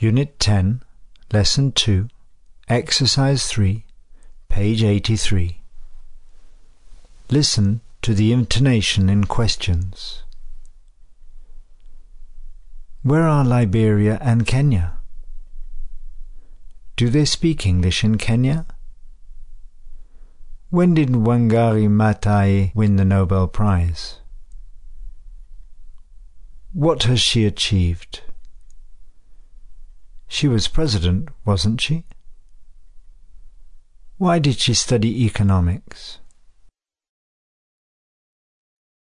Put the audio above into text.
Unit 10, Lesson 2, Exercise 3, page 83. Listen to the intonation in questions. Where are Liberia and Kenya? Do they speak English in Kenya? When did Wangari Maathai win the Nobel Prize? What has she achieved? She was president, wasn't she? Why did she study economics?